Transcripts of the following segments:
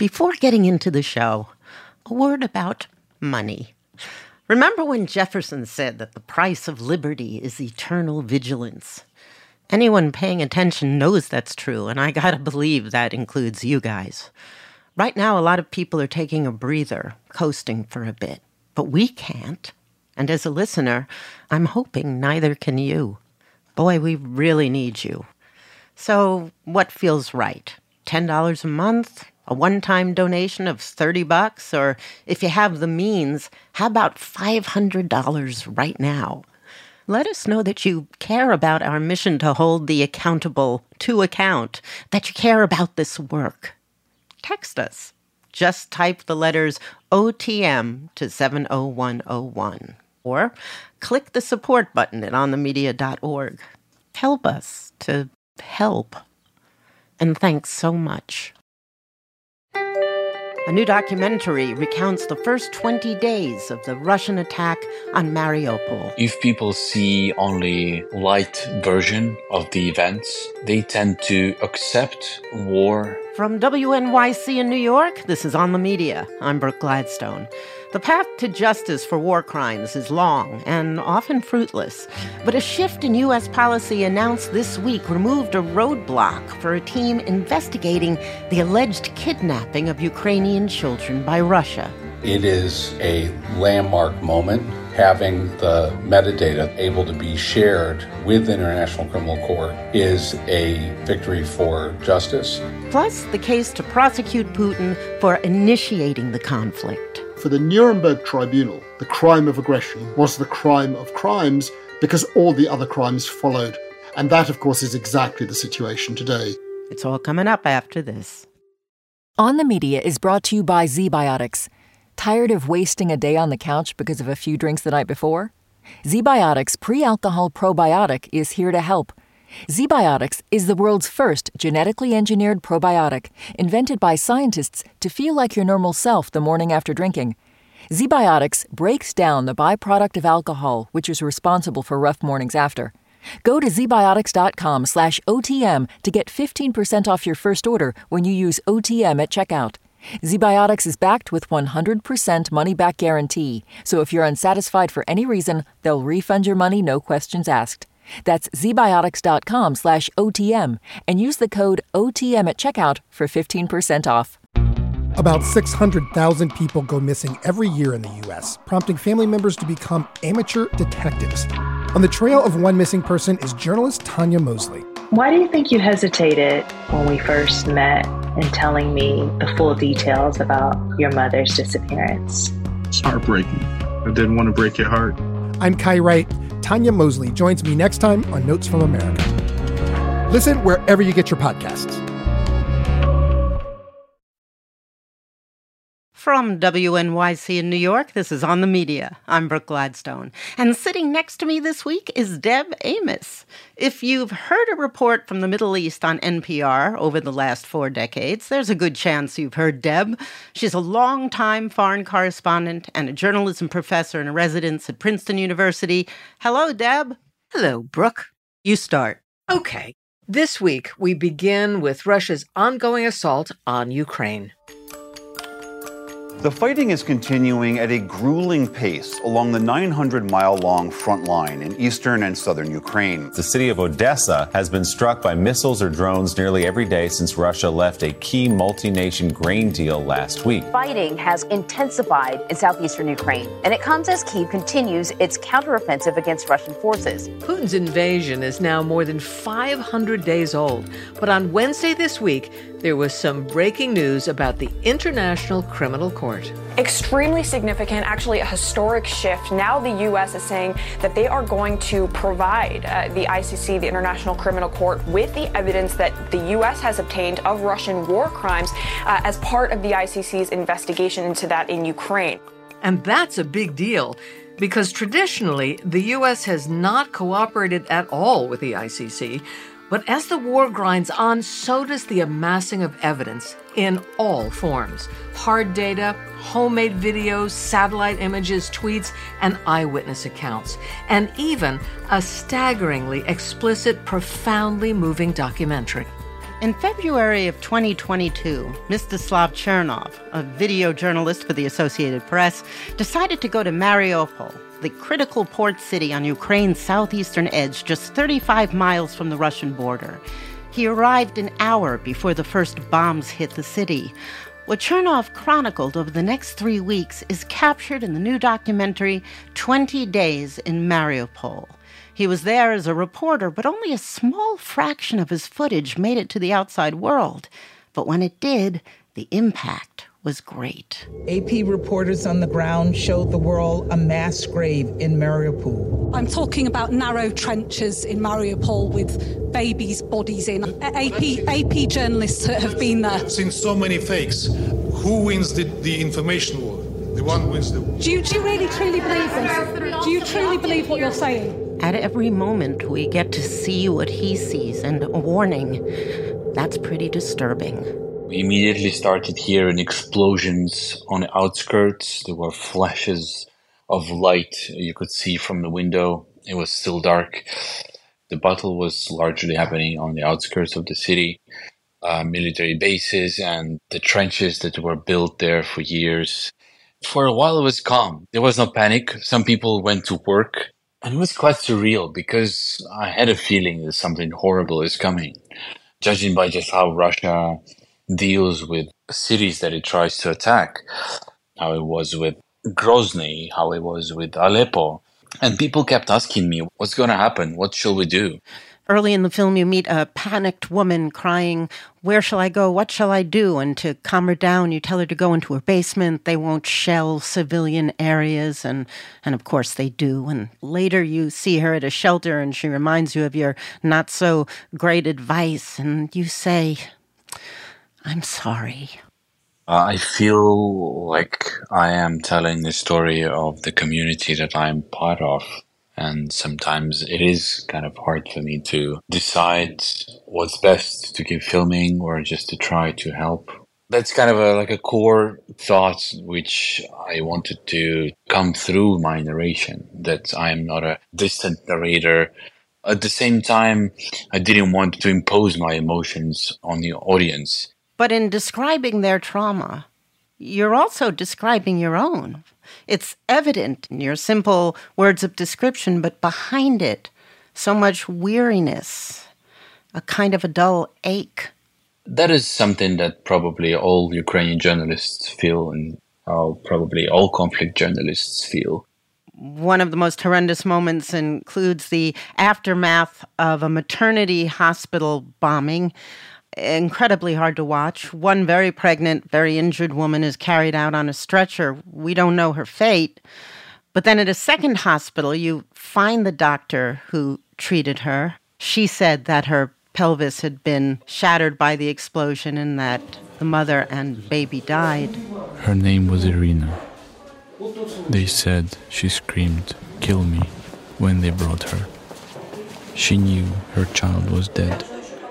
Before getting into the show, a word about money. Remember when Jefferson said that the price of liberty is eternal vigilance? Anyone paying attention knows that's true, and I gotta believe that includes you guys. Right now, a lot of people are taking a breather, coasting for a bit. But we can't. And as a listener, I'm hoping neither can you. Boy, we really need you. So what feels right? $10 a month? A one-time donation of $30? Or if you have the means, how about $500 right now? Let us know that you care about our mission to hold the accountable to account, that you care about this work. Text us. Just type the letters OTM to 70101. Or click the support button at onthemedia.org. Help us to help. And thanks so much. A new documentary recounts the first 20 days of the Russian attack on Mariupol. If people see only light version of the events, they tend to accept war. From WNYC in New York, this is On the Media. I'm Brooke Gladstone. The path to justice for war crimes is long and often fruitless. But a shift in U.S. policy announced this week removed a roadblock for a team investigating the alleged kidnapping of Ukrainian children by Russia. It is a landmark moment. Having the metadata able to be shared with the International Criminal Court is a victory for justice. Plus, the case to prosecute Putin for initiating the conflict. For the Nuremberg Tribunal, the crime of aggression was the crime of crimes because all the other crimes followed. And that, of course, is exactly the situation today. It's all coming up after this. On the Media is brought to you by ZBiotics. Tired of wasting a day on the couch because of a few drinks the night before? ZBiotics Pre-Alcohol Probiotic is here to help. ZBiotics is the world's first genetically engineered probiotic, invented by scientists to feel like your normal self the morning after drinking. ZBiotics breaks down the byproduct of alcohol, which is responsible for rough mornings after. Go to zbiotics.com/OTM to get 15% off your first order when you use OTM at checkout. ZBiotics is backed with 100% money-back guarantee, so if you're unsatisfied for any reason, they'll refund your money, no questions asked. That's zbiotics.com/OTM and use the code OTM at checkout for 15% off. About 600,000 people go missing every year in the U.S., prompting family members to become amateur detectives. On the trail of one missing person is journalist Tanya Mosley. Why do you think you hesitated when we first met in telling me the full details about your mother's disappearance? It's heartbreaking. I didn't want to break your heart. I'm Kai Wright. Tanya Mosley joins me next time on Notes from America. Listen wherever you get your podcasts. From WNYC in New York, this is On the Media. I'm Brooke Gladstone. And sitting next to me this week is Deb Amos. If you've heard a report from the Middle East on NPR over the last 4 decades, there's a good chance you've heard Deb. She's a longtime foreign correspondent and a journalism professor in residence at Princeton University. Hello, Deb. Hello, Brooke. You start. Okay. This week, we begin with Russia's ongoing assault on Ukraine. The fighting is continuing at a grueling pace along the 900-mile-long front line in eastern and southern Ukraine. The city of Odessa has been struck by missiles or drones nearly every day since Russia left a key multi-nation grain deal last week. Fighting has intensified in southeastern Ukraine, and it comes as Kyiv continues its counteroffensive against Russian forces. Putin's invasion is now more than 500 days old, but on Wednesday this week, there was some breaking news about the International Criminal Court. Extremely significant, actually a historic shift. Now the U.S. is saying that they are going to provide the ICC, the International Criminal Court, with the evidence that the U.S. has obtained of Russian war crimes as part of the ICC's investigation into that in Ukraine. And that's a big deal, because traditionally the U.S. has not cooperated at all with the ICC. But as the war grinds on, so does the amassing of evidence in all forms. Hard data, homemade videos, satellite images, tweets, and eyewitness accounts. And even a staggeringly explicit, profoundly moving documentary. In February of 2022, Mstislav Chernov, a video journalist for the Associated Press, decided to go to Mariupol, the critical port city on Ukraine's southeastern edge, just 35 miles from the Russian border. He arrived an hour before the first bombs hit the city. What Chernov chronicled over the next 3 weeks is captured in the new documentary 20 Days in Mariupol. He was there as a reporter, but only a small fraction of his footage made it to the outside world. But when it did, the impact was great. AP reporters on the ground showed the world a mass grave in Mariupol. I'm talking about narrow trenches in Mariupol with babies' bodies in. AP journalists have been there. Since so many fakes, who wins the information war? The one wins the war. Do you really truly believe this? Do you truly believe what you're saying? At every moment, we get to see what he sees, and a warning. That's pretty disturbing. We immediately started hearing explosions on the outskirts. There were flashes of light you could see from the window. It was still dark. The battle was largely happening on the outskirts of the city. Military bases and the trenches that were built there for years. For a while, it was calm. There was no panic. Some people went to work. And it was quite surreal because I had a feeling that something horrible is coming. Judging by just how Russia deals with cities that it tries to attack, how it was with Grozny, how it was with Aleppo. And people kept asking me, what's going to happen? What shall we do? Early in the film, you meet a panicked woman crying, where shall I go? What shall I do? And to calm her down, you tell her to go into her basement. They won't shell civilian areas. And of course they do. And later you see her at a shelter and she reminds you of your not so great advice. And you say, I'm sorry. I feel like I am telling the story of the community that I'm part of. And sometimes it is kind of hard for me to decide what's best, to keep filming or just to try to help. That's kind of a core thought which I wanted to come through my narration, that I am not a distant narrator. At the same time, I didn't want to impose my emotions on the audience. But in describing their trauma, you're also describing your own. It's evident in your simple words of description, but behind it, so much weariness, a kind of a dull ache. That is something that probably all Ukrainian journalists feel, and probably all conflict journalists feel. One of the most horrendous moments includes the aftermath of a maternity hospital bombing. Incredibly hard to watch. One very pregnant, very injured woman is carried out on a stretcher. We don't know her fate. But then at a second hospital, you find the doctor who treated her. She said that her pelvis had been shattered by the explosion and that the mother and baby died. Her name was Irina. They said she screamed, "Kill me," when they brought her. She knew her child was dead.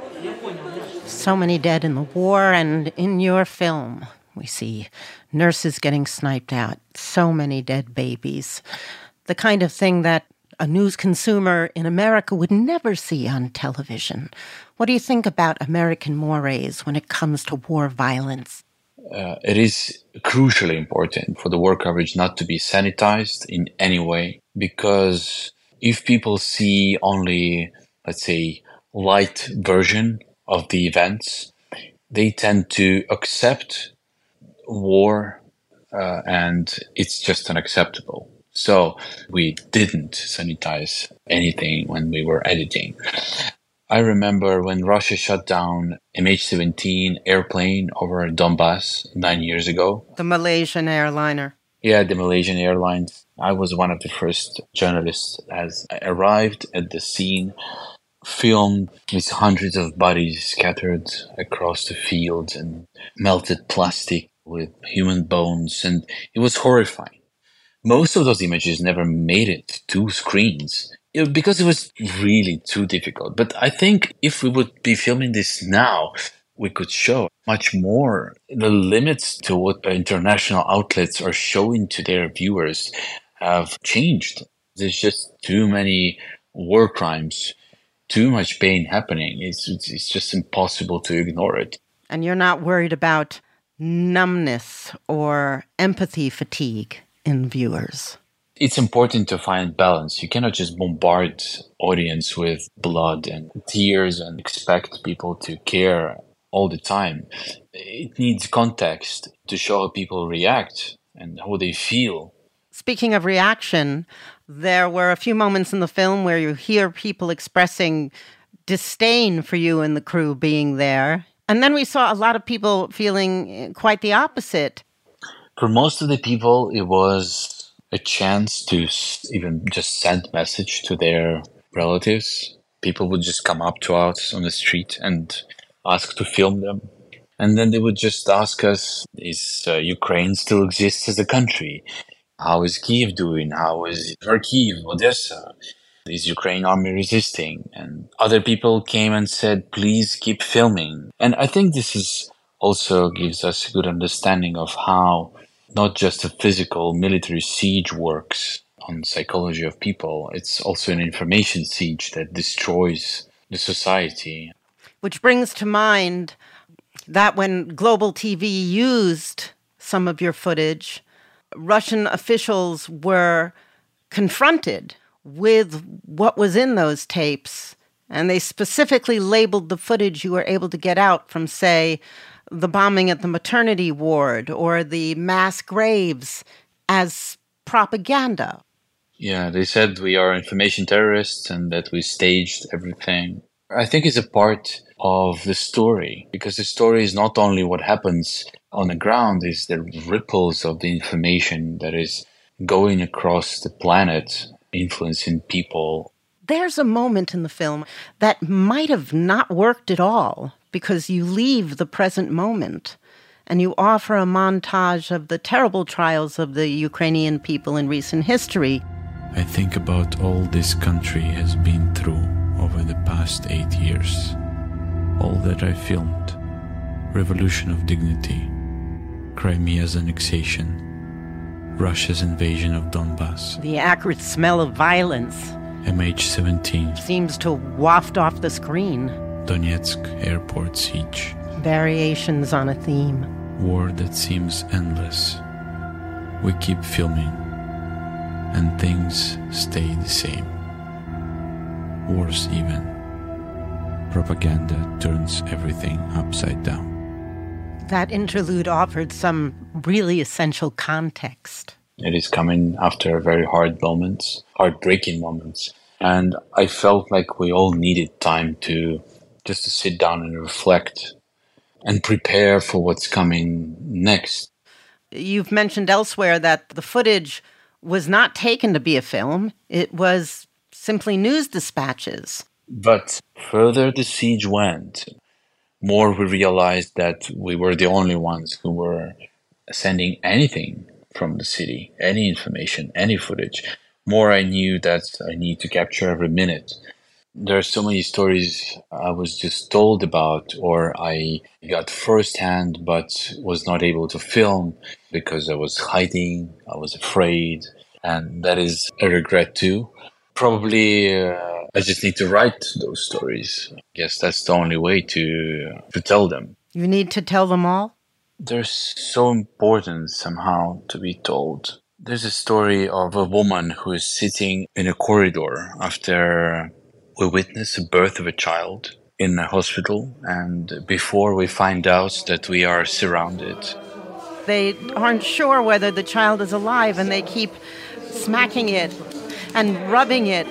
So many dead in the war, and in your film, we see nurses getting sniped out, so many dead babies. The kind of thing that a news consumer in America would never see on television. What do you think about American mores when it comes to war violence? It is crucially important for the war coverage not to be sanitized in any way, because if people see only, let's say, light version of the events, they tend to accept war and it's just unacceptable. So we didn't sanitize anything when we were editing. I remember when Russia shut down MH17 airplane over Donbass 9 years ago. The Malaysian airliner. Yeah, the Malaysian Airlines. I was one of the first journalists as I arrived at the scene, filmed with hundreds of bodies scattered across the fields and melted plastic with human bones, and it was horrifying. Most of those images never made it to screens because it was really too difficult. But I think if we would be filming this now, we could show much more. The limits to what international outlets are showing to their viewers have changed. There's just too many war crimes, too much pain happening. It's just impossible to ignore it. And you're not worried about numbness or empathy fatigue in viewers? It's important to find balance. You cannot just bombard audience with blood and tears and expect people to care all the time. It needs context to show how people react and how they feel. Speaking of reaction, there were a few moments in the film where you hear people expressing disdain for you and the crew being there. And then we saw a lot of people feeling quite the opposite. For most of the people, it was a chance to even just send message to their relatives. People would just come up to us on the street and ask to film them. And then they would just ask us, is Ukraine still exists as a country? How is Kyiv doing? How is Kharkiv, Odessa? Is Ukraine army resisting? And other people came and said, please keep filming. And I think this is also gives us a good understanding of how not just a physical military siege works on psychology of people. It's also an information siege that destroys the society. Which brings to mind that when Global TV used some of your footage, Russian officials were confronted with what was in those tapes, and they specifically labeled the footage you were able to get out from, say, the bombing at the maternity ward or the mass graves as propaganda. Yeah, they said we are information terrorists and that we staged everything. I think it's a part of the story, because the story is not only what happens on the ground, it's the ripples of the information that is going across the planet, influencing people. There's a moment in the film that might have not worked at all, because you leave the present moment and you offer a montage of the terrible trials of the Ukrainian people in recent history. I think about all this country has been through over the past 8 years. All that I filmed: Revolution of Dignity, Crimea's annexation, Russia's invasion of Donbass. The acrid smell of violence, MH17, seems to waft off the screen. Donetsk airport siege. Variations on a theme. War that seems endless. We keep filming, and things stay the same. Worse even. Propaganda turns everything upside down. That interlude offered some really essential context. It is coming after very heartbreaking moments. And I felt like we all needed time to sit down and reflect and prepare for what's coming next. You've mentioned elsewhere that the footage was not taken to be a film. It was simply news dispatches. But further the siege went, more we realized that we were the only ones who were sending anything from the city, any information, any footage. More I knew that I need to capture every minute. There are so many stories I was just told about, or I got firsthand but was not able to film because I was hiding, I was afraid, and that is a regret too. Probably I just need to write those stories. I guess that's the only way to tell them. You need to tell them all? They're so important somehow to be told. There's a story of a woman who is sitting in a corridor after we witness the birth of a child in a hospital, and before we find out that we are surrounded. They aren't sure whether the child is alive, and they keep smacking it and rubbing it.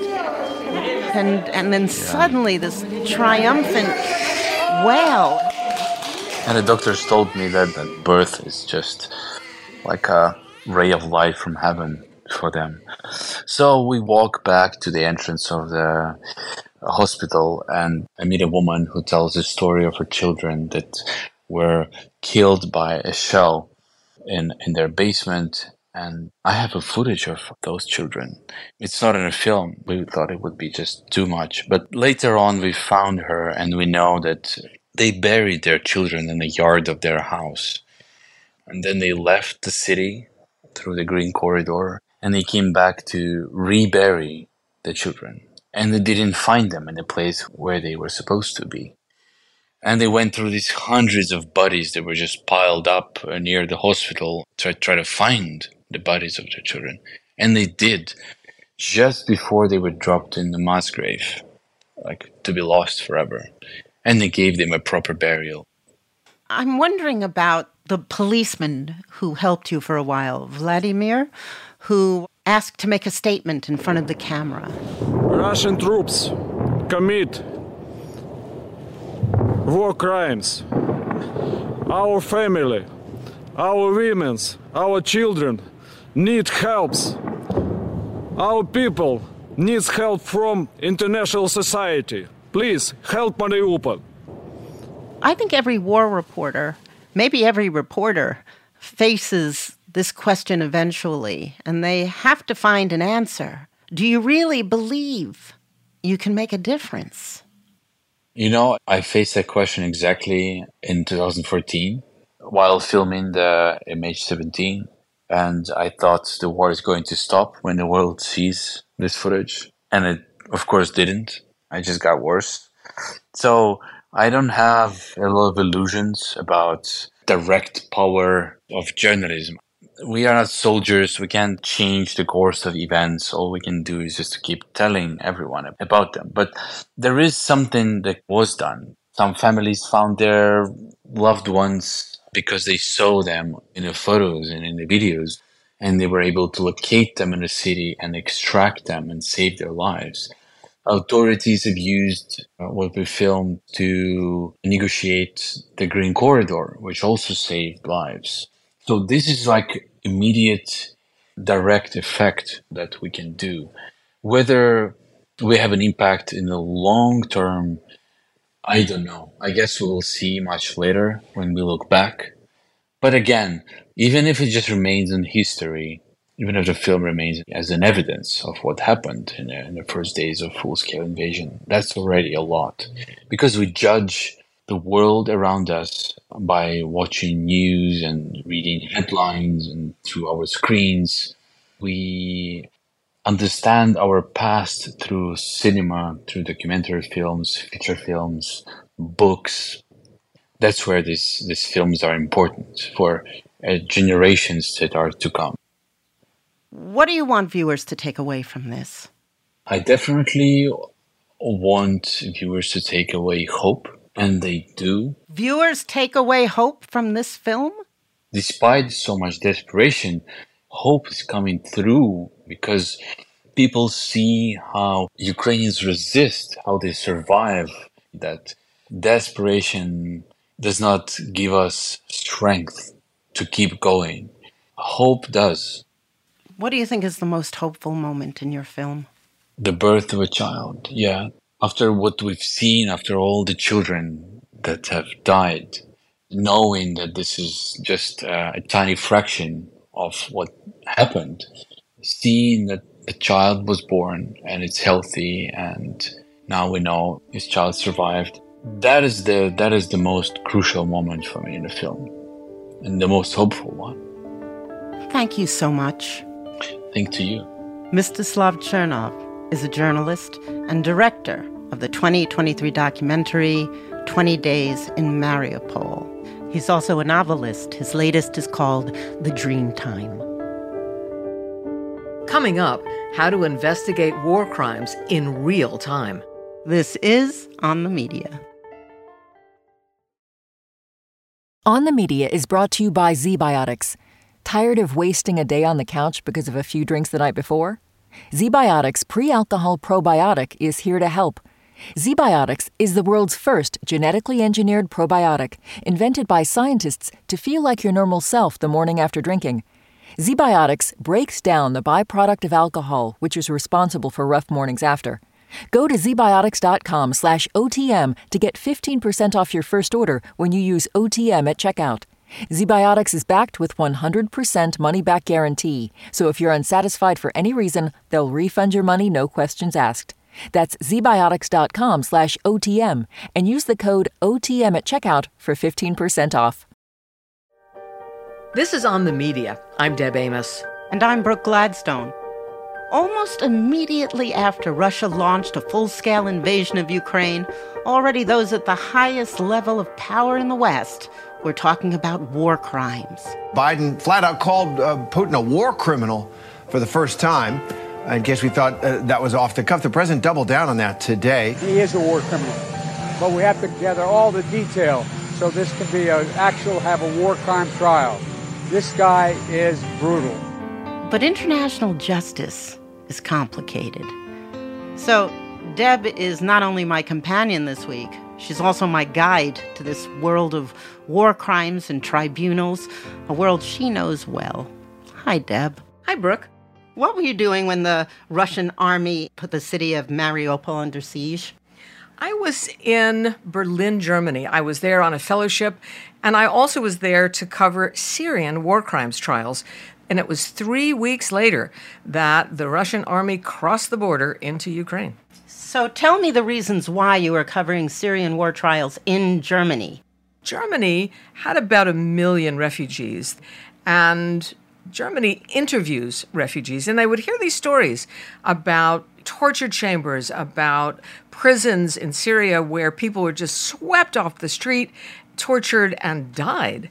And then suddenly this triumphant wail. And the doctors told me that birth is just like a ray of light from heaven for them. So we walk back to the entrance of the hospital, and I meet a woman who tells the story of her children that were killed by a shell in their basement. And I have a footage of those children. It's not in a film. We thought it would be just too much. But later on we found her, and we know that they buried their children in the yard of their house. And then they left the city through the green corridor, and they came back to rebury the children. and they didn't find them in the place where they were supposed to be. And they went through these hundreds of bodies that were just piled up near the hospital to try to find the bodies of their children. And they did, just before they were dropped in the mass grave, like to be lost forever. And they gave them a proper burial. I'm wondering about the policeman who helped you for a while, Vladimir, who asked to make a statement in front of the camera. Russian troops commit war crimes. Our family, our women, our children need helps. Our people needs help from international society. Please help Mariupol. I think every war reporter, maybe every reporter, faces this question eventually, and they have to find an answer. Do you really believe you can make a difference? You know, I faced that question exactly in 2014 while filming the MH17, and I thought the war is going to stop when the world sees this footage, and it, of course, didn't. I just got worse. So I don't have a lot of illusions about direct power of journalism. We are not soldiers. We can't change the course of events. All we can do is just to keep telling everyone about them. But there is something that was done. Some families found their loved ones because they saw them in the photos and in the videos, and they were able to locate them in the city and extract them and save their lives. Authorities have used what we filmed to negotiate the Green Corridor, which also saved lives. So this is like immediate, direct effect that we can do. Whether we have an impact in the long term, I don't know. I guess we will see much later when we look back. But again, even if it just remains in history, even if the film remains as an evidence of what happened in the first days of full-scale invasion, that's already a lot. Because we judge the world around us by watching news and reading headlines and through our screens. We understand our past through cinema, through documentary films, feature films, books. That's where these films are important for generations that are to come. What do you want viewers to take away from this? I definitely want viewers to take away hope, and they do. Viewers take away hope from this film? Despite so much desperation, hope is coming through because people see how Ukrainians resist, how they survive, that desperation does not give us strength to keep going. Hope does. What do you think is the most hopeful moment in your film? The birth of a child, yeah. After what we've seen, after all the children that have died, knowing that this is just a tiny fraction of what happened, seeing that a child was born and it's healthy and now we know this child survived, that is the most crucial moment for me in the film and the most hopeful one. Thank you so much. Thank to you. Mstislav Chernov is a journalist and director of the 2023 documentary 20 Days in Mariupol. He's also a novelist. His latest is called The Dream Time. Coming up, how to investigate war crimes in real time. This is On the Media. On the Media is brought to you by ZBiotics. Tired of wasting a day on the couch because of a few drinks the night before? ZBiotics Pre-Alcohol Probiotic is here to help. ZBiotics is the world's first genetically engineered probiotic, invented by scientists to feel like your normal self the morning after drinking. ZBiotics breaks down the byproduct of alcohol, which is responsible for rough mornings after. Go to zbiotics.com/OTM to get 15% off your first order when you use OTM at checkout. ZBiotics is backed with 100% money-back guarantee, so if you're unsatisfied for any reason, they'll refund your money, no questions asked. That's zbiotics.com/OTM and use the code OTM at checkout for 15% off. This is On the Media. I'm Deb Amos. And I'm Brooke Gladstone. Almost immediately after Russia launched a full-scale invasion of Ukraine, already those at the highest level of power in the West were talking about war crimes. Biden flat out called Putin a war criminal for the first time. In case we thought that was off the cuff, the president doubled down on that today. He is a war criminal, but we have to gather all the detail so this can be have a war crime trial. This guy is brutal. But international justice is complicated. So, Deb is not only my companion this week, she's also my guide to this world of war crimes and tribunals, a world she knows well. Hi, Deb. Hi, Brooke. What were you doing when the Russian army put the city of Mariupol under siege? I was in Berlin, Germany. I was there on a fellowship, and I also was there to cover Syrian war crimes trials. And it was 3 weeks later that the Russian army crossed the border into Ukraine. So tell me the reasons why you were covering Syrian war trials in Germany. Germany had about 1 million refugees, and Germany interviews refugees, and they would hear these stories about torture chambers, about prisons in Syria where people were just swept off the street, tortured, and died.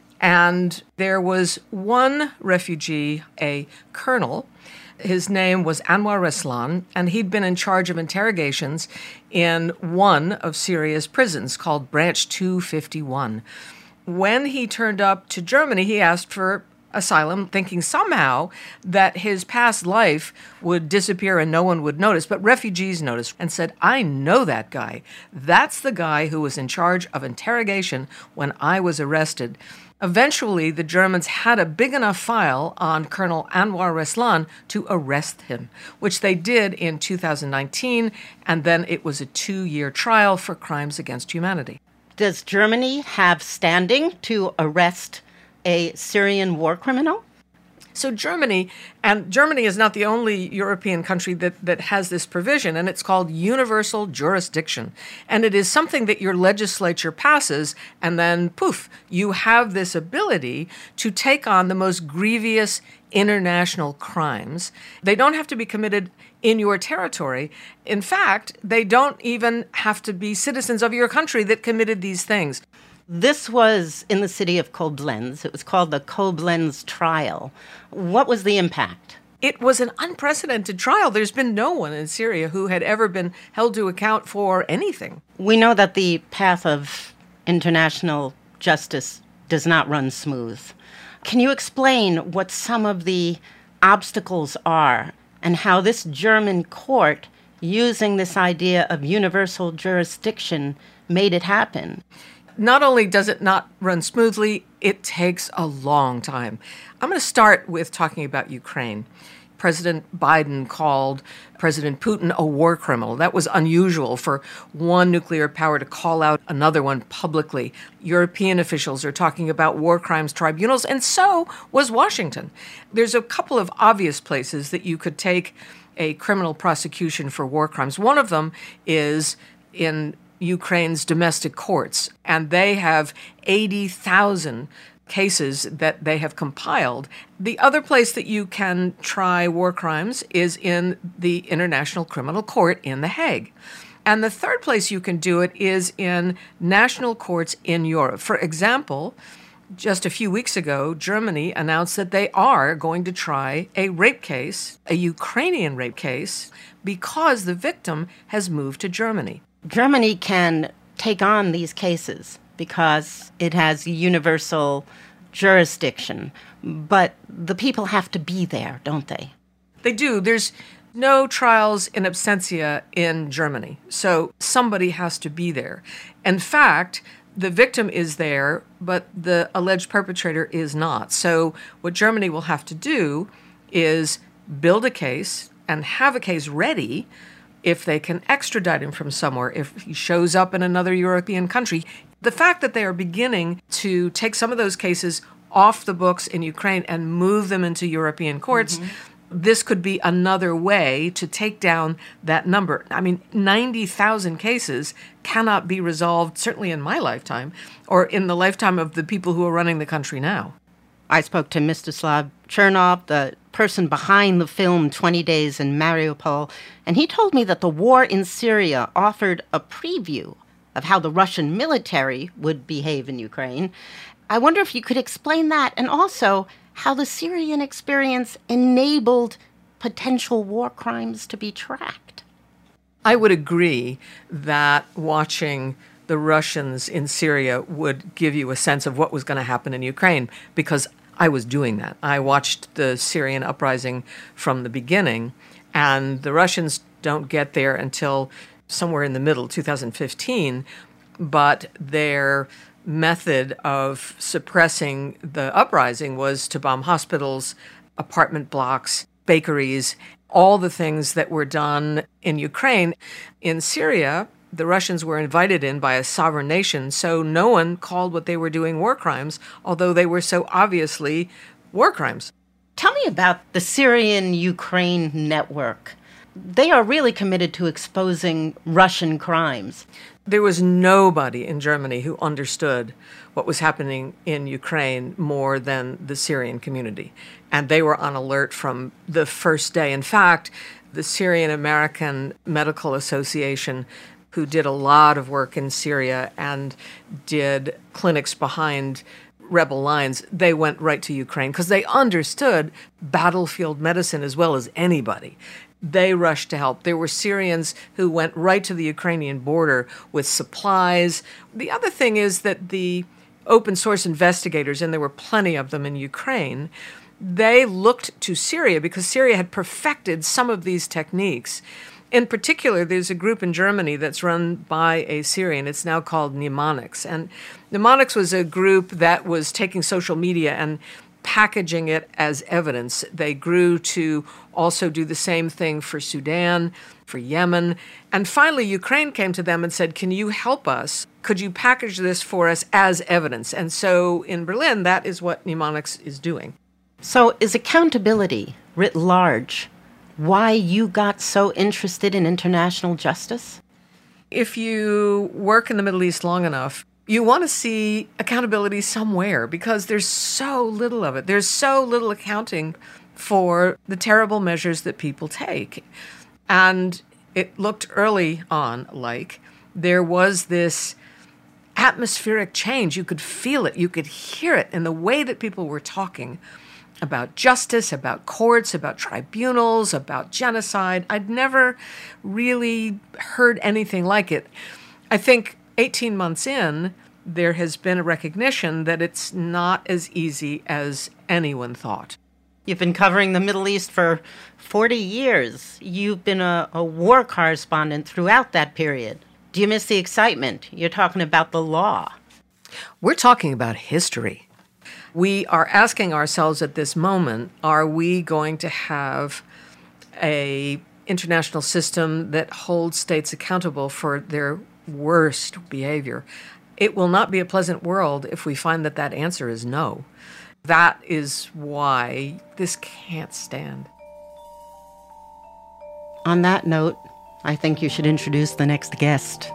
And there was one refugee, a colonel. His name was Anwar Reslan, and he'd been in charge of interrogations in one of Syria's prisons called Branch 251. When he turned up to Germany, he asked for asylum, thinking somehow that his past life would disappear and no one would notice. But refugees noticed and said, I know that guy. That's the guy who was in charge of interrogation when I was arrested. Eventually, the Germans had a big enough file on Colonel Anwar Reslan to arrest him, which they did in 2019, and then it was a 2-year trial for crimes against humanity. Does Germany have standing to arrest a Syrian war criminal? So Germany is not the only European country that has this provision, and it's called universal jurisdiction. And it is something that your legislature passes, and then, poof, you have this ability to take on the most grievous international crimes. They don't have to be committed in your territory. In fact, they don't even have to be citizens of your country that committed these things. This was in the city of Koblenz. It was called the Koblenz trial. What was the impact? It was an unprecedented trial. There's been no one in Syria who had ever been held to account for anything. We know that the path of international justice does not run smooth. Can you explain what some of the obstacles are and how this German court, using this idea of universal jurisdiction, made it happen? Not only does it not run smoothly, it takes a long time. I'm going to start with talking about Ukraine. President Biden called President Putin a war criminal. That was unusual for one nuclear power to call out another one publicly. European officials are talking about war crimes tribunals, and so was Washington. There's a couple of obvious places that you could take a criminal prosecution for war crimes. One of them is in Ukraine's domestic courts, and they have 80,000 cases that they have compiled. The other place that you can try war crimes is in the International Criminal Court in The Hague. And the third place you can do it is in national courts in Europe. For example, just a few weeks ago, Germany announced that they are going to try a rape case, a Ukrainian rape case, because the victim has moved to Germany. Germany can take on these cases because it has universal jurisdiction, but the people have to be there, don't they? They do. There's no trials in absentia in Germany, so somebody has to be there. In fact, the victim is there, but the alleged perpetrator is not. So what Germany will have to do is build a case and have a case ready if they can extradite him from somewhere, if he shows up in another European country. The fact that they are beginning to take some of those cases off the books in Ukraine and move them into European courts, this could be another way to take down that number. I mean, 90,000 cases cannot be resolved, certainly in my lifetime, or in the lifetime of the people who are running the country now. I spoke to Mstislav Chernov, the person behind the film 20 Days in Mariupol, and he told me that the war in Syria offered a preview of how the Russian military would behave in Ukraine. I wonder if you could explain that, and also how the Syrian experience enabled potential war crimes to be tracked. I would agree that watching the Russians in Syria would give you a sense of what was going to happen in Ukraine, because I was doing that. I watched the Syrian uprising from the beginning, and the Russians don't get there until somewhere in the middle, 2015, but their method of suppressing the uprising was to bomb hospitals, apartment blocks, bakeries, all the things that were done in Ukraine. In Syria, the Russians were invited in by a sovereign nation, so no one called what they were doing war crimes, although they were so obviously war crimes. Tell me about the Syrian-Ukraine network. They are really committed to exposing Russian crimes. There was nobody in Germany who understood what was happening in Ukraine more than the Syrian community. And they were on alert from the first day. In fact, the Syrian American Medical Association, who did a lot of work in Syria and did clinics behind rebel lines, they went right to Ukraine because they understood battlefield medicine as well as anybody. They rushed to help. There were Syrians who went right to the Ukrainian border with supplies. The other thing is that the open source investigators, and there were plenty of them in Ukraine, they looked to Syria because Syria had perfected some of these techniques. In particular, there's a group in Germany that's run by a Syrian. It's now called Mnemonics. And Mnemonics was a group that was taking social media and packaging it as evidence. They grew to also do the same thing for Sudan, for Yemen. And finally, Ukraine came to them and said, can you help us? Could you package this for us as evidence? And so in Berlin, that is what Mnemonics is doing. So is accountability writ large why you got so interested in international justice? If you work in the Middle East long enough, you want to see accountability somewhere because there's so little of it. There's so little accounting for the terrible measures that people take. And it looked early on like there was this atmospheric change. You could feel it. You could hear it in the way that people were talking about justice, about courts, about tribunals, about genocide. I'd never really heard anything like it. I think 18 months in, there has been a recognition that it's not as easy as anyone thought. You've been covering the Middle East for 40 years. You've been a war correspondent throughout that period. Do you miss the excitement? You're talking about the law. We're talking about history. We are asking ourselves at this moment, are we going to have an international system that holds states accountable for their worst behavior? It will not be a pleasant world if we find that that answer is no. That is why this can't stand. On that note, I think you should introduce the next guest.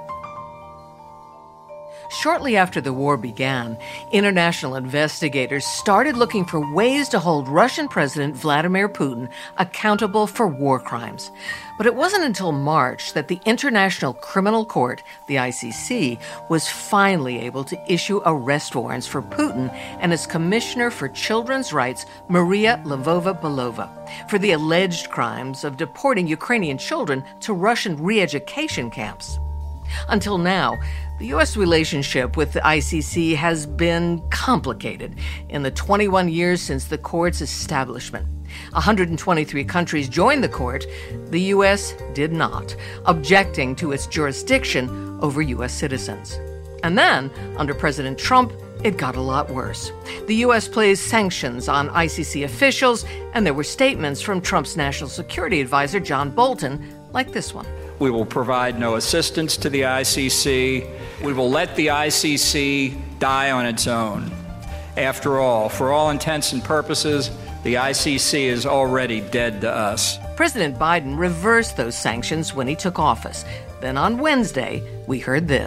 Shortly after the war began, international investigators started looking for ways to hold Russian President Vladimir Putin accountable for war crimes. But it wasn't until March that the International Criminal Court, the ICC, was finally able to issue arrest warrants for Putin and his Commissioner for Children's Rights, Maria Lvova-Belova, for the alleged crimes of deporting Ukrainian children to Russian re-education camps. Until now, the U.S. relationship with the ICC has been complicated in the 21 years since the court's establishment. 123 countries joined the court. The U.S. did not, objecting to its jurisdiction over U.S. citizens. And then, under President Trump, it got a lot worse. The U.S. placed sanctions on ICC officials, and there were statements from Trump's national security advisor, John Bolton, like this one. We will provide no assistance to the ICC. We will let the ICC die on its own. After all, for all intents and purposes, the ICC is already dead to us. President Biden reversed those sanctions when he took office. Then on Wednesday, we heard this.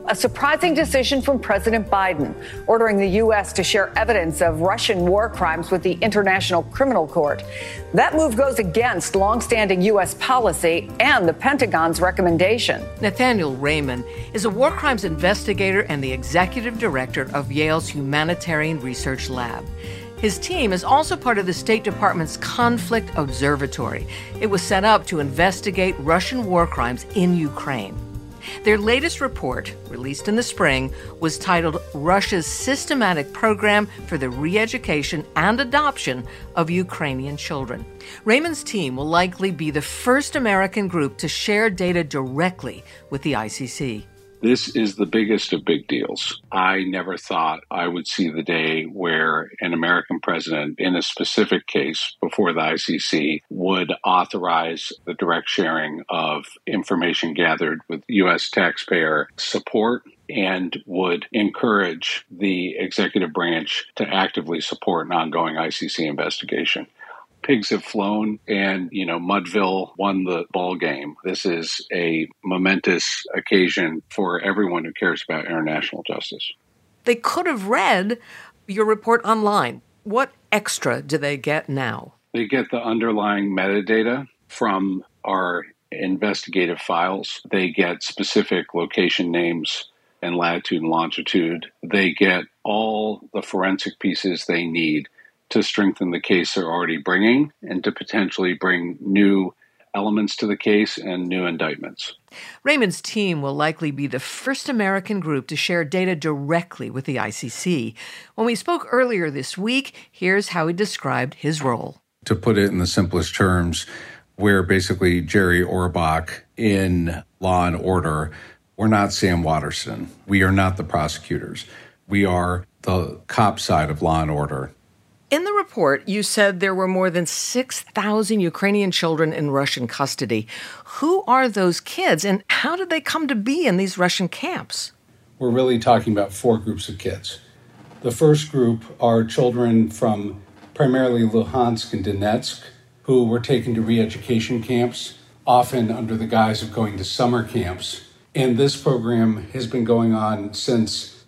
A surprising decision from President Biden, ordering the U.S. to share evidence of Russian war crimes with the International Criminal Court. That move goes against longstanding U.S. policy and the Pentagon's recommendation. Nathaniel Raymond is a war crimes investigator and the executive director of Yale's Humanitarian Research Lab. His team is also part of the State Department's Conflict Observatory. It was set up to investigate Russian war crimes in Ukraine. Their latest report, released in the spring, was titled Russia's Systematic Program for the Re-Education and Adoption of Ukrainian Children. Raymond's team will likely be the first American group to share data directly with the ICC. This is the biggest of big deals. I never thought I would see the day where an American president, in a specific case before the ICC, would authorize the direct sharing of information gathered with U.S. taxpayer support and would encourage the executive branch to actively support an ongoing ICC investigation. Pigs have flown and, Mudville won the ball game. This is a momentous occasion for everyone who cares about international justice. They could have read your report online. What extra do they get now? They get the underlying metadata from our investigative files. They get specific location names and latitude and longitude. They get all the forensic pieces they need to strengthen the case they're already bringing and to potentially bring new elements to the case and new indictments. Raymond's team will likely be the first American group to share data directly with the ICC. When we spoke earlier this week, here's how he described his role. To put it in the simplest terms, we're basically Jerry Orbach in Law and Order. We're not Sam Waterston. We are not the prosecutors. We are the cop side of Law and Order. In the report, you said there were more than 6,000 Ukrainian children in Russian custody. Who are those kids, and how did they come to be in these Russian camps? We're really talking about 4 groups of kids. The first group are children from primarily Luhansk and Donetsk who were taken to re-education camps, often under the guise of going to summer camps. And this program has been going on since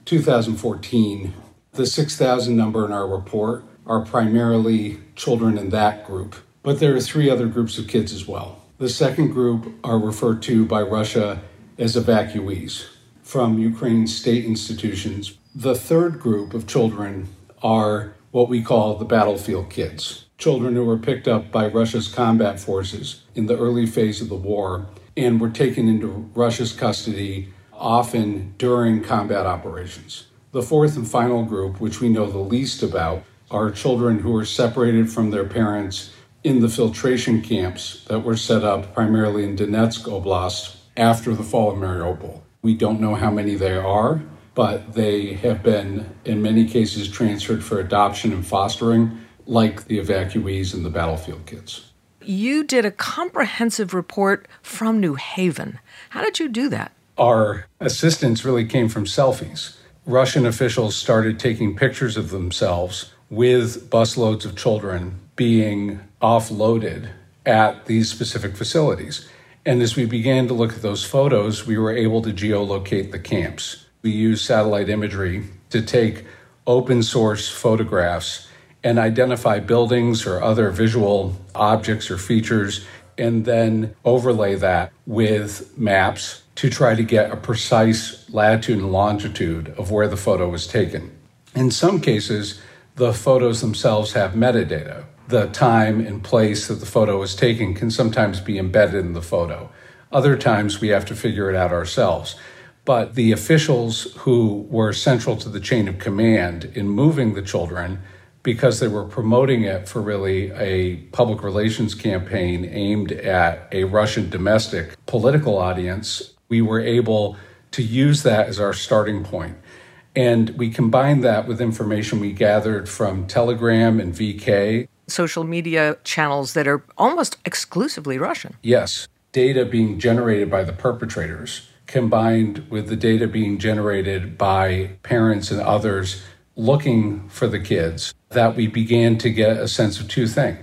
2014. The 6,000 number in our report are primarily children in that group. But there are 3 other groups of kids as well. The second group are referred to by Russia as evacuees from Ukrainian state institutions. The third group of children are what we call the battlefield kids, children who were picked up by Russia's combat forces in the early phase of the war and were taken into Russia's custody, often during combat operations. The fourth and final group, which we know the least about, are children who were separated from their parents in the filtration camps that were set up primarily in Donetsk Oblast after the fall of Mariupol. We don't know how many there are, but they have been, in many cases, transferred for adoption and fostering, like the evacuees and the battlefield kids. You did a comprehensive report from New Haven. How did you do that? Our assistance really came from selfies. Russian officials started taking pictures of themselves with busloads of children being offloaded at these specific facilities. And as we began to look at those photos, we were able to geolocate the camps. We used satellite imagery to take open source photographs and identify buildings or other visual objects or features, and then overlay that with maps to try to get a precise latitude and longitude of where the photo was taken. In some cases, the photos themselves have metadata. The time and place that the photo was taken can sometimes be embedded in the photo. Other times we have to figure it out ourselves. But the officials who were central to the chain of command in moving the children, because they were promoting it for really a public relations campaign aimed at a Russian domestic political audience, we were able to use that as our starting point. And we combined that with information we gathered from Telegram and VK. Social media channels that are almost exclusively Russian. Yes, data being generated by the perpetrators, combined with the data being generated by parents and others looking for the kids, that we began to get a sense of 2 things.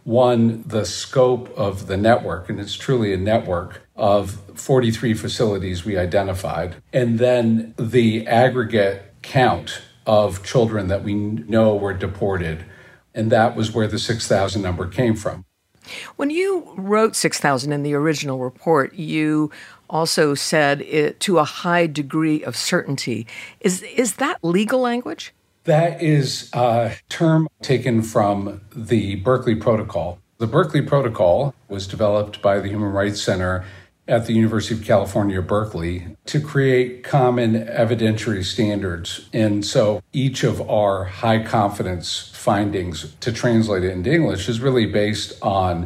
One, the scope of the network, and it's truly a network of 43 facilities we identified, and then the aggregate count of children that we know were deported, and that was where the 6,000 number came from. When you wrote 6,000 in the original report, you also said it to a high degree of certainty. Is that legal language? That is a term taken from the Berkeley Protocol. The Berkeley Protocol was developed by the Human Rights Center at the University of California, Berkeley, to create common evidentiary standards. And so each of our high confidence findings, to translate it into English, is really based on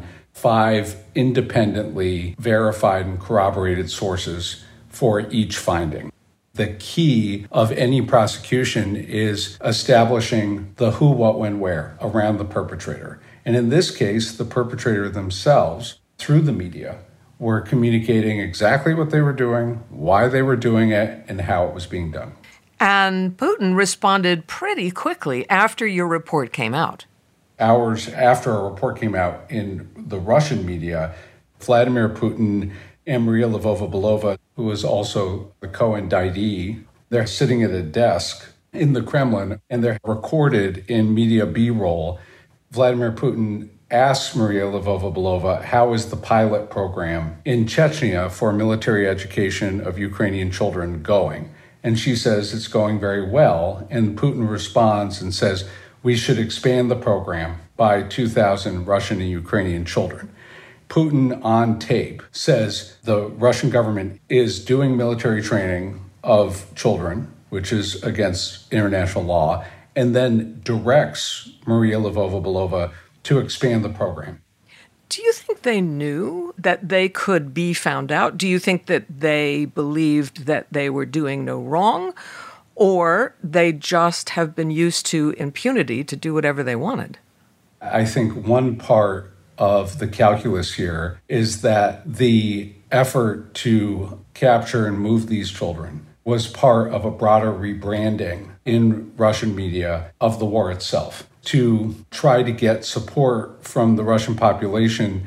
5 independently verified and corroborated sources for each finding. The key of any prosecution is establishing the who, what, when, where around the perpetrator. And in this case, the perpetrator themselves, through the media, were communicating exactly what they were doing, why they were doing it, and how it was being done. And Putin responded pretty quickly after your report came out. Hours after our report came out in the Russian media, Vladimir Putin and Maria Lvova-Belova, who was also the co-indictee, they're sitting at a desk in the Kremlin, and they're recorded in media B-roll. Vladimir Putin asks Maria Lvova-Belova, how is the pilot program in Chechnya for military education of Ukrainian children going? And she says it's going very well. And Putin responds and says, we should expand the program by 2,000 Russian and Ukrainian children. Putin on tape says the Russian government is doing military training of children, which is against international law, and then directs Maria Lvova-Belova to expand the program. Do you think they knew that they could be found out? Do you think that they believed that they were doing no wrong? Or they just have been used to impunity to do whatever they wanted? I think one part of the calculus here is that the effort to capture and move these children was part of a broader rebranding in Russian media of the war itself, to try to get support from the Russian population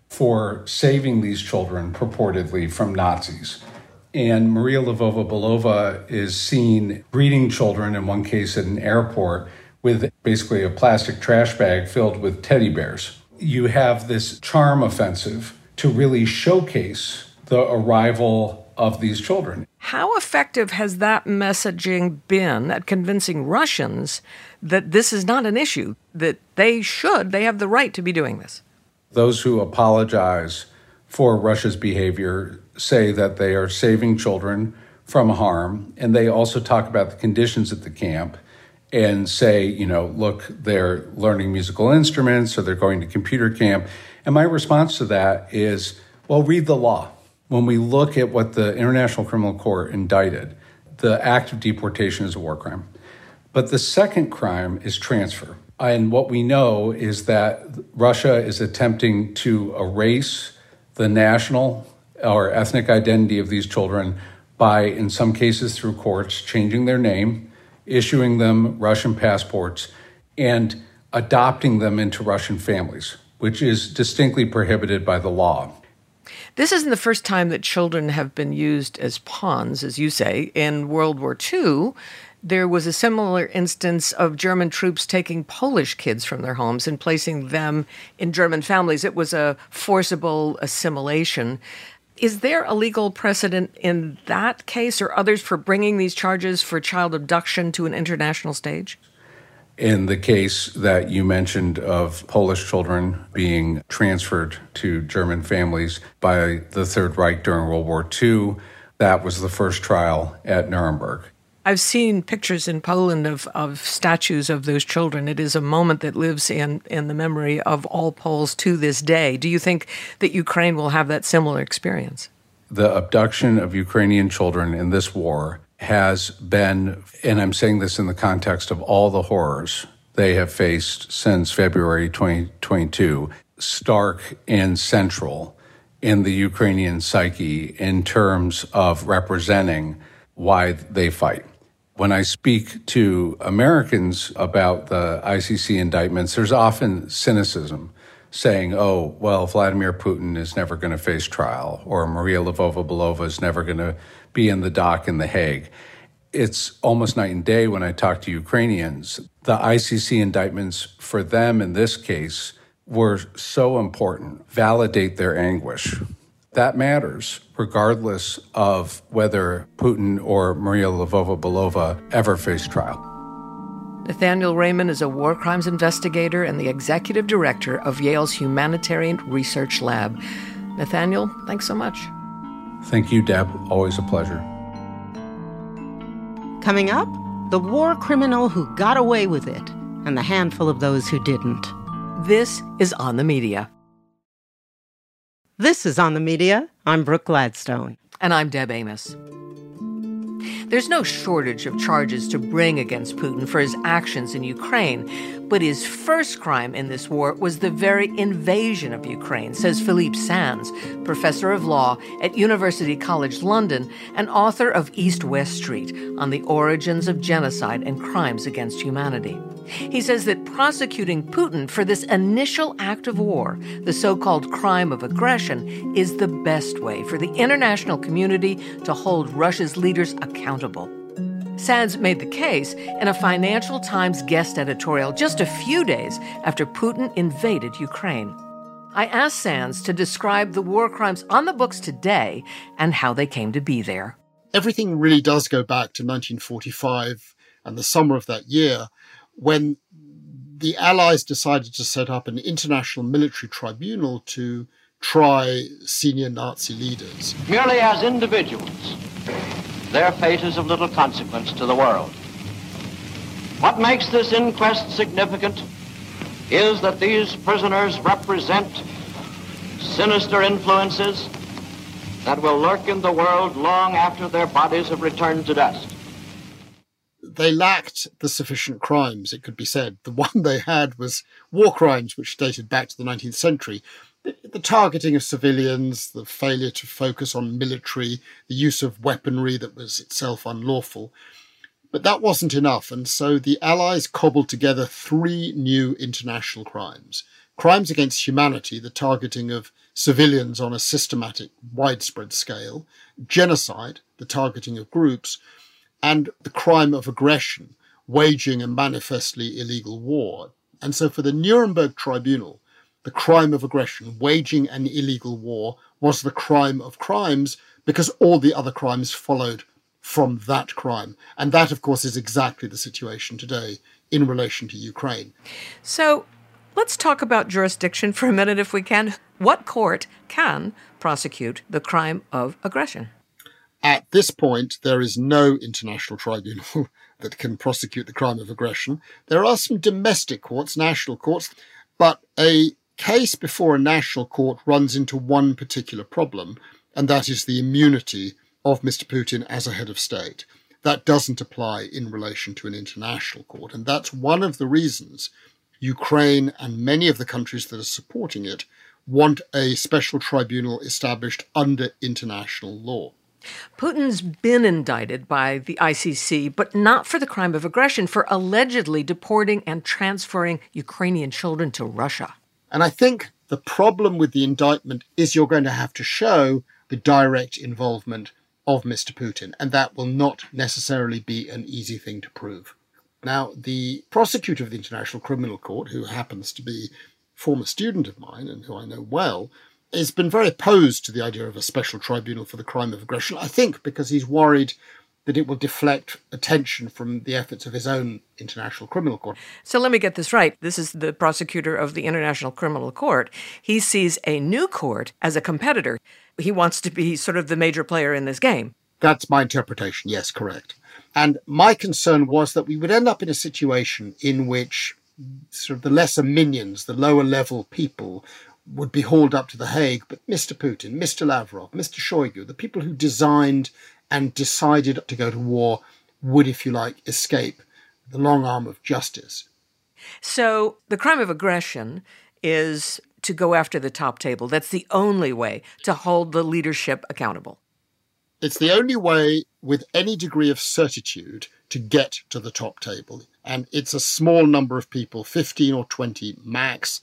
for saving these children purportedly from Nazis. And Maria Lvova-Belova is seen greeting children, in one case at an airport, with basically a plastic trash bag filled with teddy bears. You have this charm offensive to really showcase the arrival of these children. How effective has that messaging been at convincing Russians that this is not an issue, that they have the right to be doing this? Those who apologize for Russia's behavior say that they are saving children from harm, and they also talk about the conditions at the camp and say, look, they're learning musical instruments or they're going to computer camp. And my response to that is, well, read the law. When we look at what the International Criminal Court indicted, the act of deportation is a war crime. But the second crime is transfer. And what we know is that Russia is attempting to erase the national or ethnic identity of these children by, in some cases through courts, changing their name, issuing them Russian passports, and adopting them into Russian families, which is distinctly prohibited by the law. This isn't the first time that children have been used as pawns, as you say. In World War II, there was a similar instance of German troops taking Polish kids from their homes and placing them in German families. It was a forcible assimilation. Is there a legal precedent in that case or others for bringing these charges for child abduction to an international stage? In the case that you mentioned of Polish children being transferred to German families by the Third Reich during World War II, that was the first trial at Nuremberg. I've seen pictures in Poland of statues of those children. It is a moment that lives in the memory of all Poles to this day. Do you think that Ukraine will have that similar experience? The abduction of Ukrainian children in this war has been, and I'm saying this in the context of all the horrors they have faced since February 2022, stark and central in the Ukrainian psyche in terms of representing why they fight. When I speak to Americans about the ICC indictments, there's often cynicism saying, oh, well, Vladimir Putin is never going to face trial, or Maria Lvova-Belova is never going to be in the dock in The Hague. It's almost night and day when I talk to Ukrainians. The ICC indictments for them in this case were so important, validate their anguish. That matters, regardless of whether Putin or Maria Lvova-Belova ever face trial. Nathaniel Raymond is a war crimes investigator and the executive director of Yale's Humanitarian Research Lab. Nathaniel, thanks so much. Thank you, Deb. Always a pleasure. Coming up, the war criminal who got away with it and the handful of those who didn't. This is On the Media. This is On the Media. I'm Brooke Gladstone. And I'm Deb Amos. There's no shortage of charges to bring against Putin for his actions in Ukraine, but his first crime in this war was the very invasion of Ukraine, says Philippe Sands, professor of law at University College London and author of East-West Street on the origins of genocide and crimes against humanity. He says that prosecuting Putin for this initial act of war, the so-called crime of aggression, is the best way for the international community to hold Russia's leaders accountable. Sands made the case in a Financial Times guest editorial just a few days after Putin invaded Ukraine. I asked Sands to describe the war crimes on the books today and how they came to be there. Everything really does go back to 1945 and the summer of that year, when the Allies decided to set up an international military tribunal to try senior Nazi leaders. Merely as individuals, their fate is of little consequence to the world. What makes this inquest significant is that these prisoners represent sinister influences that will lurk in the world long after their bodies have returned to dust. They lacked the sufficient crimes, it could be said. The one they had was war crimes, which dated back to the 19th century. The targeting of civilians, the failure to focus on military, the use of weaponry that was itself unlawful. But that wasn't enough, and so the Allies cobbled together 3 new international crimes. Crimes against humanity, the targeting of civilians on a systematic, widespread scale. Genocide, the targeting of groups. And the crime of aggression, waging a manifestly illegal war. And so for the Nuremberg Tribunal, the crime of aggression, waging an illegal war, was the crime of crimes because all the other crimes followed from that crime. And that, of course, is exactly the situation today in relation to Ukraine. So let's talk about jurisdiction for a minute if we can. What court can prosecute the crime of aggression? At this point, there is no international tribunal that can prosecute the crime of aggression. There are some domestic courts, national courts, but a case before a national court runs into one particular problem, and that is the immunity of Mr. Putin as a head of state. That doesn't apply in relation to an international court, and that's one of the reasons Ukraine and many of the countries that are supporting it want a special tribunal established under international law. Putin's been indicted by the ICC, but not for the crime of aggression, for allegedly deporting and transferring Ukrainian children to Russia. And I think the problem with the indictment is you're going to have to show the direct involvement of Mr. Putin, and that will not necessarily be an easy thing to prove. Now, the prosecutor of the International Criminal Court, who happens to be a former student of mine and who I know well, has been very opposed to the idea of a special tribunal for the crime of aggression, I think because he's worried that it will deflect attention from the efforts of his own International Criminal Court. So let me get this right. This is the prosecutor of the International Criminal Court. He sees a new court as a competitor. He wants to be sort of the major player in this game. That's my interpretation. Yes, correct. And my concern was that we would end up in a situation in which sort of the lesser minions, the lower level people, would be hauled up to The Hague, but Mr. Putin, Mr. Lavrov, Mr. Shoigu, the people who designed and decided to go to war would, if you like, escape the long arm of justice. So the crime of aggression is to go after the top table. That's the only way to hold the leadership accountable. It's the only way with any degree of certitude to get to the top table. And it's a small number of people, 15 or 20 max.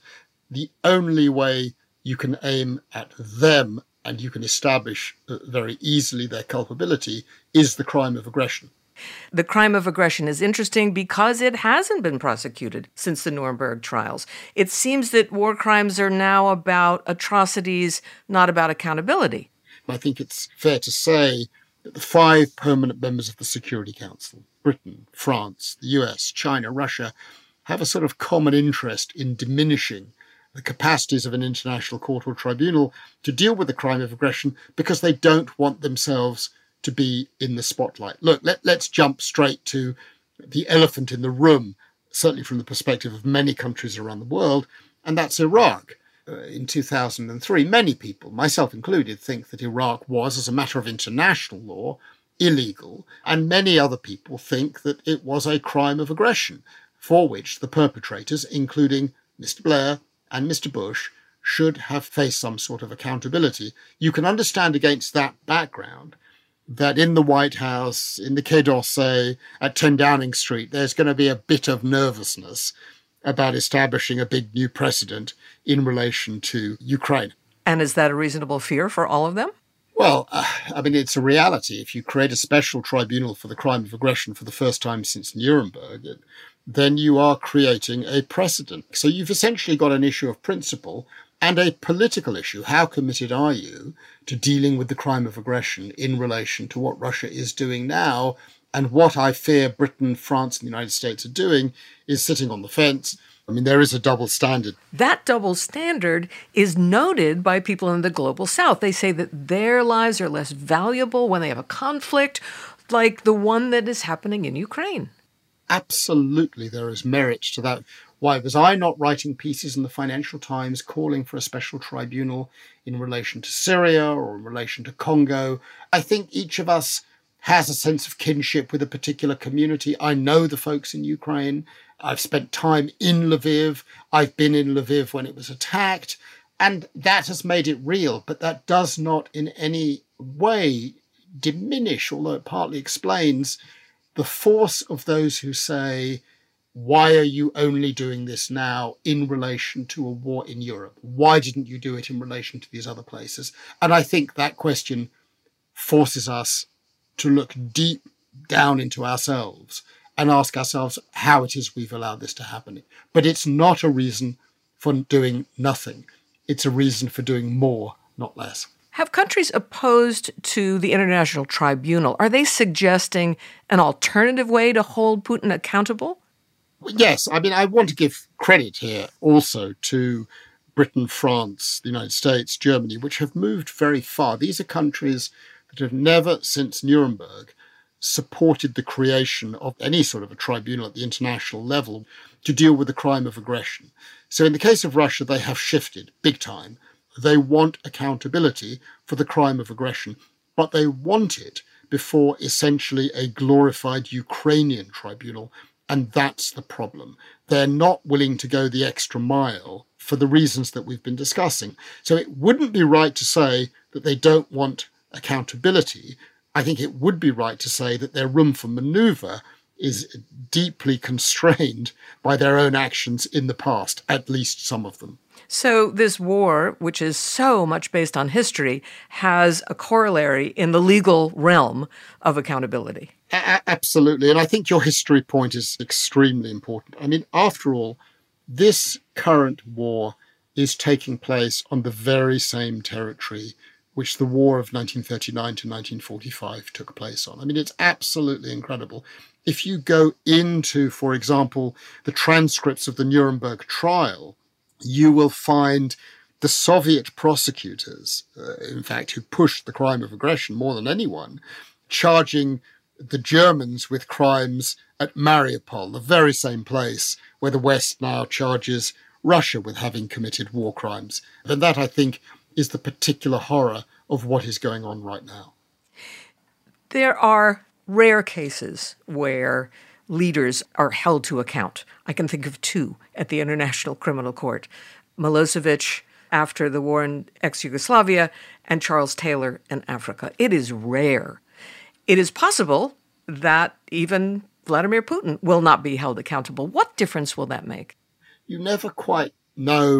the only way you can aim at them and you can establish very easily their culpability is the crime of aggression. The crime of aggression is interesting because it hasn't been prosecuted since the Nuremberg trials. It seems that war crimes are now about atrocities, not about accountability. I think it's fair to say that the 5 permanent members of the Security Council, Britain, France, the US, China, Russia, have a sort of common interest in diminishing the capacities of an international court or tribunal to deal with the crime of aggression because they don't want themselves to be in the spotlight. Look, let's jump straight to the elephant in the room, certainly from the perspective of many countries around the world, and that's Iraq. In 2003, many people, myself included, think that Iraq was, as a matter of international law, illegal, and many other people think that it was a crime of aggression, for which the perpetrators, including Mr. Blair and Mr. Bush, should have faced some sort of accountability. You can understand against that background that in the White House, in the Quai d'Orsay, at 10 Downing Street, there's going to be a bit of nervousness about establishing a big new precedent in relation to Ukraine. And is that a reasonable fear for all of them? Well, it's a reality. If you create a special tribunal for the crime of aggression for the first time since Nuremberg, then you are creating a precedent. So you've essentially got an issue of principle and a political issue. How committed are you to dealing with the crime of aggression in relation to what Russia is doing now? And what I fear Britain, France, and the United States are doing is sitting on the fence. There is a double standard. That double standard is noted by people in the global south. They say that their lives are less valuable when they have a conflict like the one that is happening in Ukraine. Absolutely, there is merit to that. Why was I not writing pieces in the Financial Times calling for a special tribunal in relation to Syria or in relation to Congo? I think each of us has a sense of kinship with a particular community. I know the folks in Ukraine. I've spent time in Lviv. I've been in Lviv when it was attacked. And that has made it real. But that does not in any way diminish, although it partly explains, the force of those who say, why are you only doing this now in relation to a war in Europe? Why didn't you do it in relation to these other places? And I think that question forces us to look deep down into ourselves and ask ourselves how it is we've allowed this to happen. But it's not a reason for doing nothing. It's a reason for doing more, not less. Have countries opposed to the International Tribunal, are they suggesting an alternative way to hold Putin accountable? Yes. I want to give credit here also to Britain, France, the United States, Germany, which have moved very far. These are countries that have never, since Nuremberg, supported the creation of any sort of a tribunal at the international level to deal with the crime of aggression. So in the case of Russia, they have shifted big time. They want accountability for the crime of aggression, but they want it before essentially a glorified Ukrainian tribunal. And that's the problem. They're not willing to go the extra mile for the reasons that we've been discussing. So it wouldn't be right to say that they don't want accountability. I think it would be right to say that their room for maneuver is deeply constrained by their own actions in the past, at least some of them. So this war, which is so much based on history, has a corollary in the legal realm of accountability. Absolutely. And I think your history point is extremely important. After all, this current war is taking place on the very same territory which the war of 1939 to 1945 took place on. It's absolutely incredible. If you go into, for example, the transcripts of the Nuremberg trial, you will find the Soviet prosecutors, in fact, who pushed the crime of aggression more than anyone, charging the Germans with crimes at Mariupol, the very same place where the West now charges Russia with having committed war crimes. And that, I think, is the particular horror of what is going on right now. There are rare cases where leaders are held to account. I can think of two at the International Criminal Court. Milosevic after the war in ex-Yugoslavia and Charles Taylor in Africa. It is rare. It is possible that even Vladimir Putin will not be held accountable. What difference will that make? You never quite know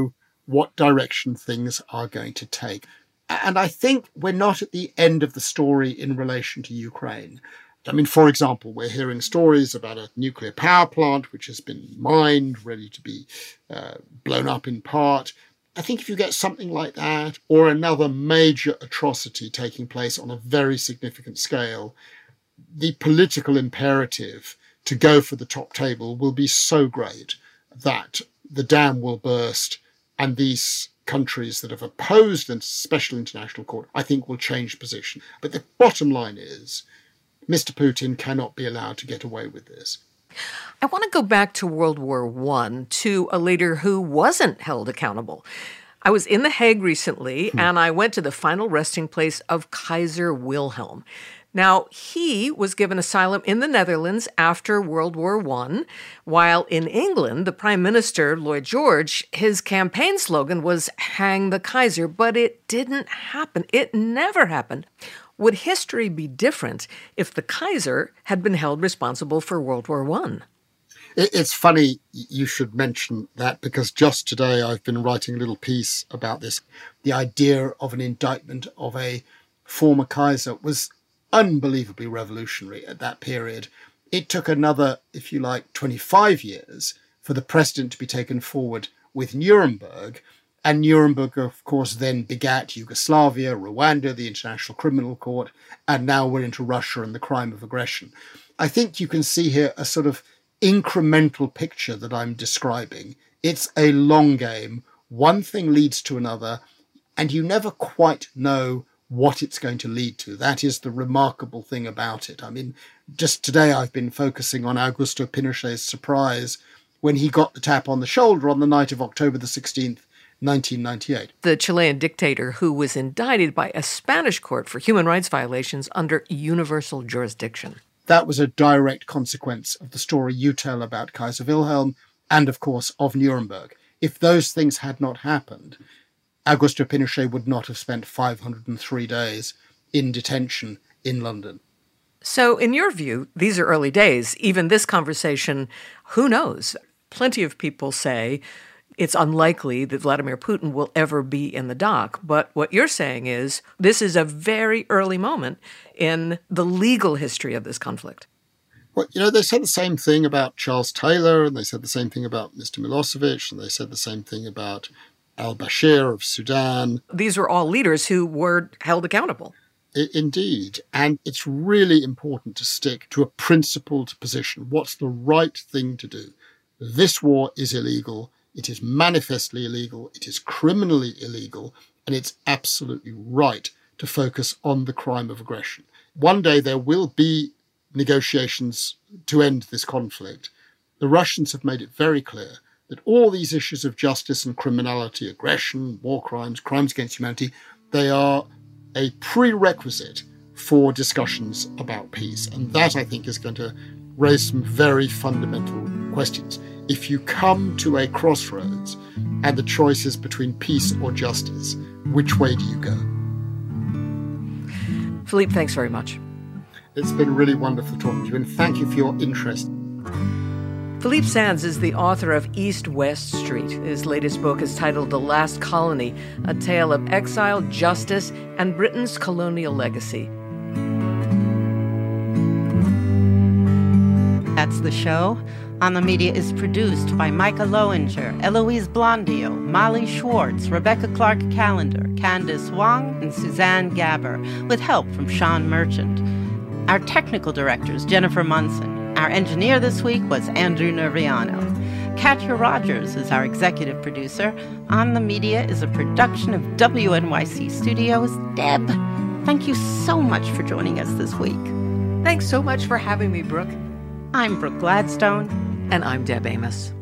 what direction things are going to take. And I think we're not at the end of the story in relation to Ukraine. I mean, for example, we're hearing stories about a nuclear power plant which has been mined, ready to be blown up in part. I think if you get something like that, or another major atrocity taking place on a very significant scale, the political imperative to go for the top table will be so great that the dam will burst, and these countries that have opposed a special international court, I think, will change position. But the bottom line is, Mr. Putin cannot be allowed to get away with this. I want to go back to World War I, to a leader who wasn't held accountable. I was in The Hague recently, and I went to the final resting place of Kaiser Wilhelm. Now, he was given asylum in the Netherlands after World War I, while in England, the Prime Minister, Lloyd George, his campaign slogan was "Hang the Kaiser," but it didn't happen. It never happened. Would history be different if the Kaiser had been held responsible for World War I? It's funny you should mention that, because just today I've been writing a little piece about this. The idea of an indictment of a former Kaiser was unbelievably revolutionary at that period. It took another, if you like, 25 years for the precedent to be taken forward with Nuremberg. And Nuremberg, of course, then begat Yugoslavia, Rwanda, the International Criminal Court, and now we're into Russia and the crime of aggression. I think you can see here a sort of incremental picture that I'm describing. It's a long game. One thing leads to another, and you never quite know what it's going to lead to. That is the remarkable thing about it. I mean, just today I've been focusing on Augusto Pinochet's surprise when he got the tap on the shoulder on the night of October the 16th, 1998. The Chilean dictator who was indicted by a Spanish court for human rights violations under universal jurisdiction. That was a direct consequence of the story you tell about Kaiser Wilhelm and, of course, of Nuremberg. If those things had not happened, Augusto Pinochet would not have spent 503 days in detention in London. So, in your view, these are early days. Even this conversation, who knows? Plenty of people say it's unlikely that Vladimir Putin will ever be in the dock. But what you're saying is this is a very early moment in the legal history of this conflict. Well, you know, they said the same thing about Charles Taylor, and they said the same thing about Mr. Milosevic, and they said the same thing about al-Bashir of Sudan. These were all leaders who were held accountable. Indeed. And it's really important to stick to a principled position. What's the right thing to do? This war is illegal. It is manifestly illegal. It is criminally illegal. And it's absolutely right to focus on the crime of aggression. One day there will be negotiations to end this conflict. The Russians have made it very clear that all these issues of justice and criminality, aggression, war crimes, crimes against humanity, they are a prerequisite for discussions about peace. And that, I think, is going to raise some very fundamental questions. If you come to a crossroads and the choice is between peace or justice, which way do you go? Philippe, thanks very much. It's been really wonderful talking to you, and thank you for your interest. Philippe Sands is the author of East West Street. His latest book is titled The Last Colony, a tale of exile, justice, and Britain's colonial legacy. That's the show. On the Media is produced by Micah Lowinger, Eloise Blondio, Molly Schwartz, Rebecca Clark Callender, Candice Wong, and Suzanne Gabber, with help from Sean Merchant. Our technical director is Jennifer Munson. Our engineer this week was Andrew Nerviano. Katya Rogers is our executive producer. On the Media is a production of WNYC Studios. Deb, thank you so much for joining us this week. Thanks so much for having me, Brooke. I'm Brooke Gladstone. And I'm Deb Amos.